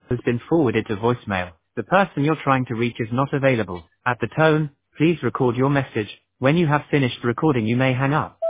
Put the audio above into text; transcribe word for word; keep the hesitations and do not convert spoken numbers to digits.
has been forwarded to voicemail. The person you're trying to reach is not available. At the tone, please record your message. When you have finished recording, you may hang up.